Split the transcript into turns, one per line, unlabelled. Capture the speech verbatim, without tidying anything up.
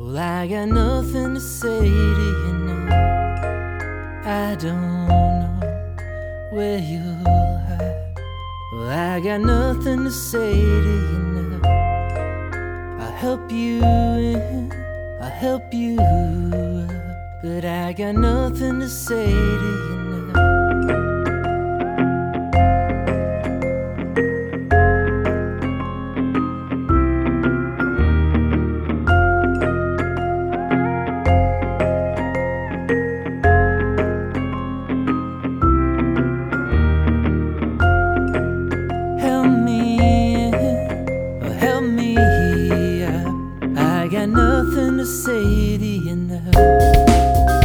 Well, I got nothing to say to you now. I don't know where you'll hide. Well, I got nothing to say to you now. I'll help you in, I'll help you out, but I got nothing to say to you now. I got nothing to say to you now.